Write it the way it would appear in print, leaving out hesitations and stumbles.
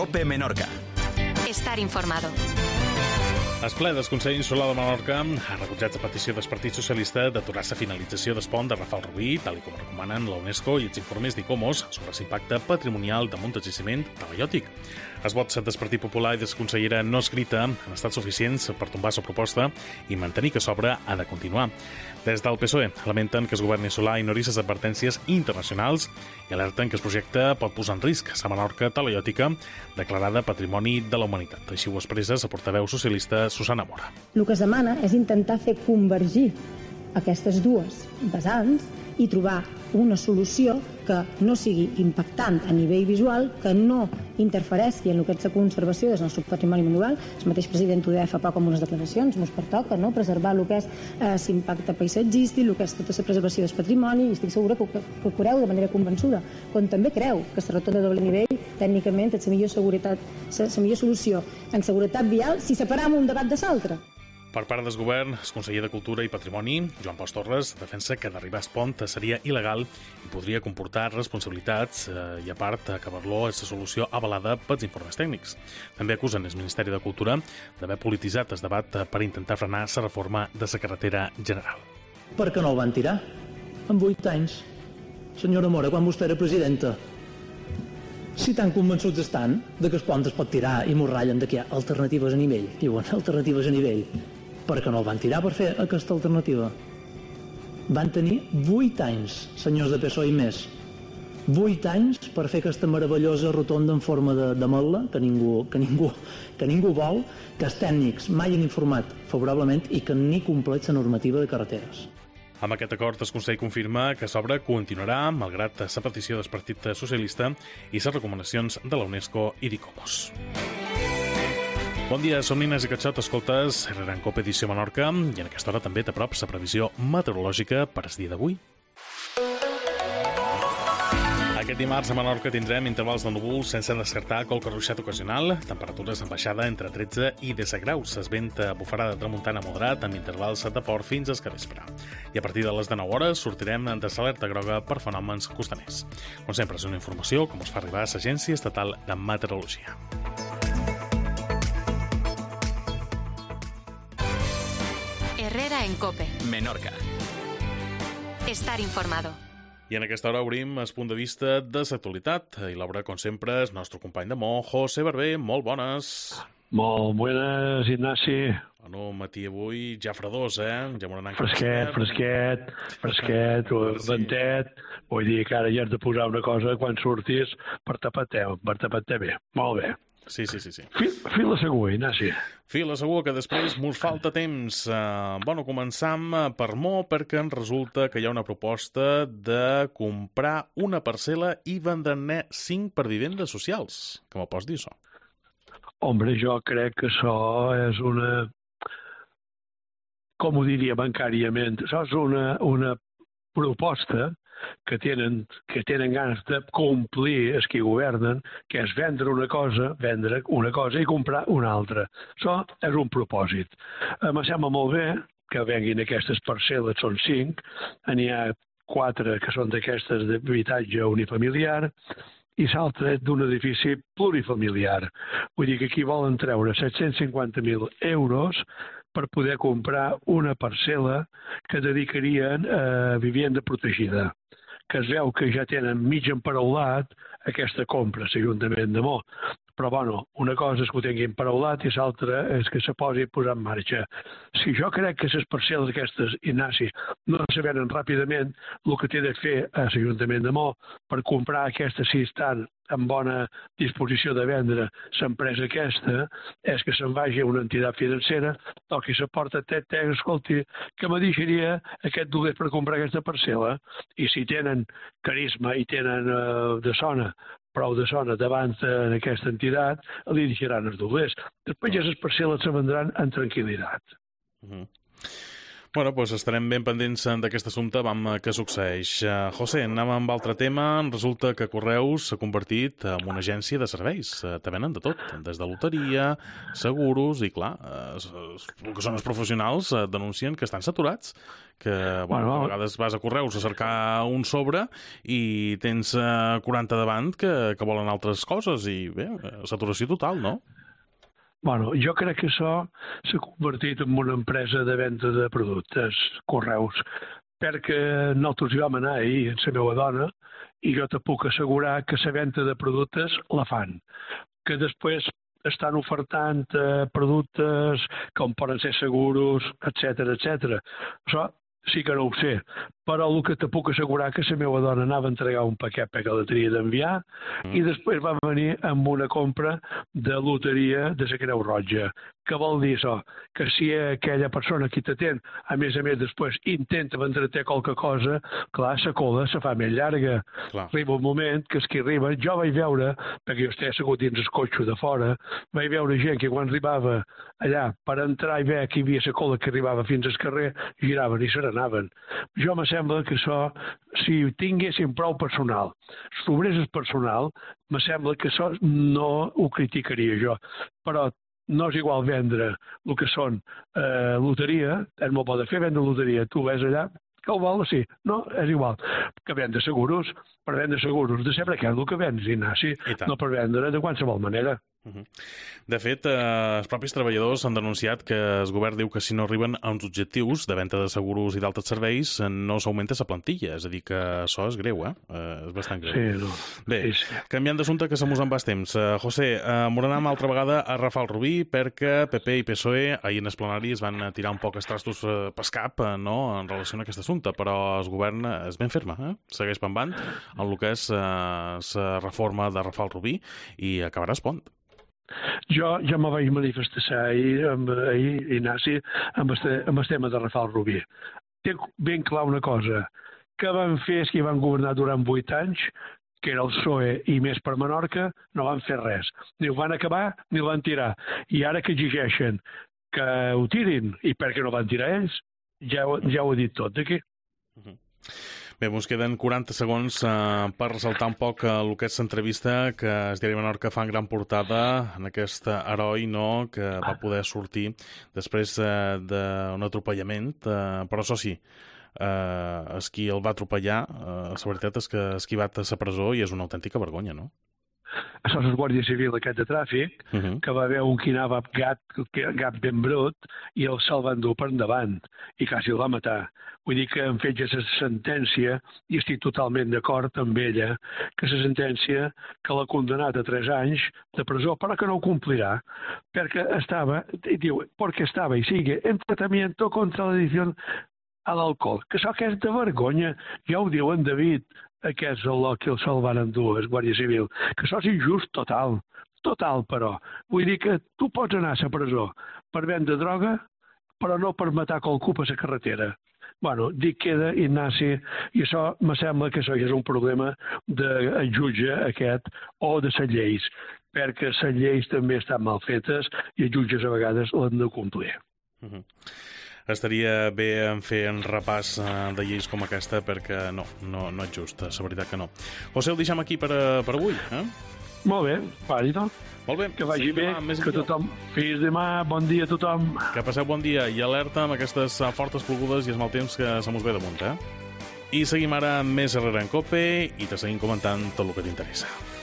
COPE Menorca. Estar informado. El ple del Consell Insular de Menorca ha rebutjat la petició del Partit Socialista d'aturar la finalització del pont de Rafal Rubí, tal com recomanen la UNESCO i els informes d'ICOMOS sobre l'impacte patrimonial damunt del jaciment talaiòtic. Els vots del Partit Popular i de la consellera no escrita han estat suficients per tombar la proposta i mantenir que l'obra ha de continuar. Des del PSOE lamenten que el govern insular ignori les advertències internacionals i alerten que el projecte pot posar en risc la Menorca talaiòtica declarada Patrimoni de la Humanitat. Així ho expressa la portaveu socialista Susana Mora. El que es demana és intentar fer convergir aquestes dues vessants i trobar una solució que no sigui impactant a nivell visual, que no interfereixi en el que és la conservació del nostre patrimoni manual. El mateix president ho deia fa poc amb unes declaracions, ens pertoca preservar el que és l'impacte paisatgístic, el que és tota la preservació del patrimoni, i estic segura que ho creu de manera convençuda, com també creu que la rotonda de doble nivell tècnicament és la millor solució en seguretat vial si separam un debat de l'altre. Per part del govern, el conseller de Cultura i Patrimoni, Joan Pau Torres, defensa que d'arribar al pont seria il·legal i podria comportar responsabilitats i, a part, acabar-lo és la solució avalada pels informes tècnics. També acusen el Ministeri de Cultura d'haver polititzat el debat per intentar frenar la reforma de la carretera general. Per què no el van tirar? En 8 anys. Senyora Mora, quan vostè era presidenta, si tan convençuts estan de que el pont es pot tirar i morrallen de que hi ha alternatives a nivell, diuen alternatives a nivell, per què no el van tirar per fer aquesta alternativa? Van tenir 8 anys, senyors de PSOE i més, 8 anys per fer aquesta meravellosa rotonda en forma de mel·la que ningú vol, que els tècnics mai han informat favorablement i que ni compleix la normativa de carreteres. Amb aquest acord, el Consell confirma que l'obra continuarà, malgrat la petició del Partit Socialista i les recomanacions de la UNESCO i d'ICOMOS. Bon dia, som Nines i Catxot, escoltes Herrera en COPE edició Menorca, i en aquesta hora també t'aprop la previsió meteorològica per al dia d'avui. Aquest dimarts a Menorca tindrem intervals de núvols sense descartar qualque ruixat ocasional, temperatures en baixada entre 13 i 10 graus. El vent bufarà de tramuntana moderat amb intervals de port fins al capvespre. I a partir de les 19 hores sortirem de l'alerta groga per fenòmens costaners. Com sempre, és una informació com us fa arribar a l'Agència Estatal de Meteorologia. Herrera en COPE. Menorca. Estar informado. I en aquesta hora obrim el punt de vista de l'actualitat. I l'obra, com sempre, és el nostre company de Mo, José Barber. Molt bones. Molt bones, Ignasi. Bueno, matí avui ja fredós, Ja fresquet, ventet. Vull dir que ara ja has de posar una cosa quan surtis per tapar-te bé. Molt bé. Sí. Fila segur, Ignasi. Fila segur, que després mos falta temps. Començam per Mo, perquè ens resulta que hi ha una proposta de comprar una parcel·la i vendre-ne 5 per vivendes socials. Que m'ho pots dir, això? Hombre, jo crec que això és una... Com ho diria bancàriament? Això és una proposta que tenen ganes de complir els que governen, que és vendre una cosa i comprar una altra. Això és un propòsit. Em sembla molt bé que venguin aquestes parcel·les, són 5, n'hi ha 4 que són d'aquestes d'habitatge unifamiliar i l'altre d'un edifici plurifamiliar. Vull dir que aquí volen treure 750.000 euros per poder comprar una parcel·la que dedicarien a vivenda protegida, que es veu que ja tenen mig emparaulat aquesta compra, l'Ajuntament de Mo. Però, una cosa és que ho tinguin paraulat i l'altra és que se posi a posar en marxa. Si jo crec que les parcel·les aquestes, Ignasi, no se venen ràpidament, el que té de fer a l'Ajuntament de Mo per comprar aquestes si estan en bona disposició de vendre l'empresa aquesta, és que se'n vagi a una entitat financera, toqui la porta, escolti, que me deixaria aquest diners per comprar aquesta parcel·la, i si tenen carisma i tenen prou de sona davant d'aquesta entitat, li deixaran els diners. Després ja les parcel·les se vendran en tranquil·litat. Bueno, doncs estarem ben pendents d'aquest assumpte, què succeeix. José, anem amb altre tema. Resulta que Correus s'ha convertit en una agència de serveis. Te venen de tot, des de loteria, seguros, i clar, el que són els professionals denuncien que estan saturats, que a vegades vas a Correus a cercar un sobre i tens 40 davant que volen altres coses, i bé, saturació total, no? Bueno, jo crec que això s'ha convertit en una empresa de venda de productes, Correus, perquè nosaltres hi vam anar ahir amb la meva dona i jo te puc assegurar que la venda de productes la fan. Que després estan ofertant productes com poden ser seguros, etc. Això sí que no ho sé, però el que te puc assegurar que la meva dona anava a entregar un paquet perquè la tenia d'enviar i després va venir amb una compra de loteria de la Creu Roja. Què vol dir això? Que si aquella persona que t'atén, a més després intenta vendre-te qualque cosa, clar, la cola se fa més llarga. Clar. Arriba un moment que qui arriba, jo vaig veure, perquè jo estava assegut dins el cotxe de fora, vaig veure gent que quan arribava allà per entrar i veure que hi havia la cola que arribava fins al carrer, giraven i se n'anaven. Jo me sembla que això, si tinguéssim prou personal, sobrés el personal, me sembla que això no ho criticaria jo, però no és igual vendre el que són loteria, és molt bo de fer vendre loteria, tu ves allà, que ho vol, sí, no, és igual, que vendre seguros, per vendre seguros, de sempre que és el que vens, Ignasi, no per vendre de qualsevol manera. De fet, els propis treballadors han denunciat que el govern diu que si no arriben a uns objectius de venda de seguros i d'altres serveis no s'augmenta la plantilla, és a dir que això és greu, és bastant greu. Sí, no. Bé, canviant d'assumpte, que se mos en va temps. José, m'anem altra vegada a Rafal Rubí perquè PP i PSOE ahir en els plenaris van tirar un poc els trastos pel cap, no?, en relació a aquest assumpte, però el govern és ben ferma, segueix pambant en el que és la reforma de Rafal Rubí i acabarà el pont. Jo me vaig manifestar ahir, Ignasi, amb el tema de Rafal Rubí. Té ben clar una cosa, que van fer els que van governar durant 8 anys, que era el PSOE i més per Menorca, no van fer res. Ni ho van acabar ni ho van tirar. I ara que exigeixen que ho tirin, i per què no van tirar ells, ja ho he dit tot d'aquí. Bé, ens queden 40 segons per ressaltar un poc el que és l'entrevista que el diari Menorca fa en gran portada en aquest heroi, no?, que va poder sortir després d'un atropellament, però això sí, el qui el va atropellar, la veritat és que ha esquivat a la presó i és una autèntica vergonya, no? Això és el Guàrdia Civil aquest de tràfic, que va veure un que anava gat ben brut i el se'l va endur per endavant i quasi el va matar. Vull dir que en fet ja la sentència, i estic totalment d'acord amb ella, que la sentència que l'ha condenat a 3 anys de presó, però que no ho complirà, perquè estava i sigue en tratamiento contra la adicción a l'alcohol. Que això que és de vergonya, ja ho diu en David, que és el que se'l van endur, el Guàrdia Civil, que això és injust total, però. Vull dir que tu pots anar a la presó per vendre droga, però no per matar qualcú a la carretera. Bueno, dic queda, Ignasi, i això me sembla que això ja és un problema del jutge aquest o de les lleis, perquè les lleis també estan mal fetes i els jutges a vegades l'han de complir. Estaria bé en fer un repàs de lleis com aquesta perquè no és just, la veritat que no. José, ho deixem aquí per avui, Molt bé, vàlid. Molt bé. Que vagi bé, que tothom... Fins demà, bon dia a tothom. Que passeu bon dia i alerta amb aquestes fortes plogudes i el mal temps que se mos ve damunt, I seguim ara amb més Herrera en COPE i te seguim comentant tot el que t'interessa.